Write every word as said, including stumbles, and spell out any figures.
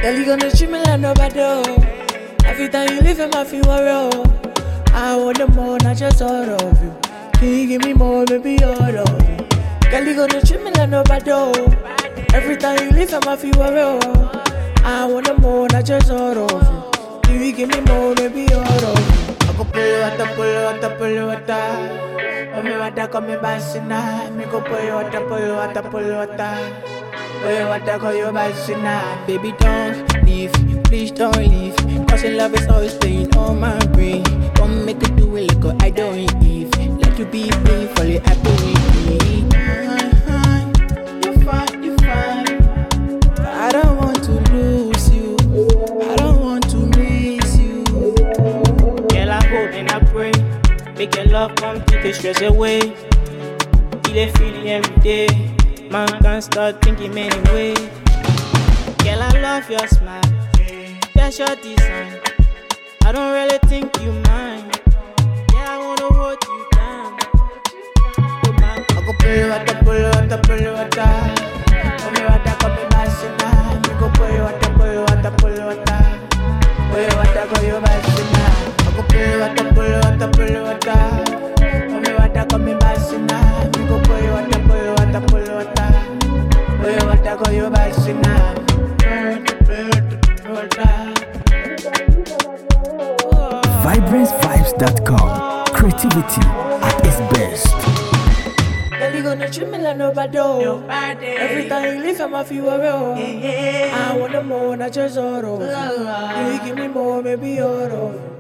Girl, you gonna treat me like nobody. Every time you leave him, I feel worried. I want the more, not just all of you. Can you give me more, maybe all of you? Girl, you gonna treat me like nobody. Every time you leave him, I feel worried. I want the more, not just all of you. Can you give me more, maybe all of you? I go pull you out, pull you out, pull you out. Come me water, come me bassina. Me go pull you out, pull you out, pull you out. Pull you out, call you bassina. Baby, don't leave, please don't leave. Cause your love is always playing on my brain. Come make it do it like I don't eat. Let you be free, for you happy with me. You fine, you fine. But I don't want to lose you. I don't want to miss you. Girl, I hope and I pray. Make your love come take the stress away. Feel it, feel it every day. Man can't start thinking many ways. Girl, I love your smile. That's your design. I don't really think you mind. Yeah, I wanna hold you down. I go pull you out, pull you out, pull you out. Come here, what I come in my sinna. Me go pull you out, pull you out, pull you out. Pull you out, call you my sinna. I go pull you out, pull you out, pull you out. Come here, what I come in my sinna. Me go pull you out, pull you out, pull you out. Pull you out, call you my sinna. Vibrance Vibes dot com. Creativity at its best. Girl, you gonna treat me like nobody. Every time you leave, I'm a feel worried. I want the more, not just all of you. You give me more, maybe all of you.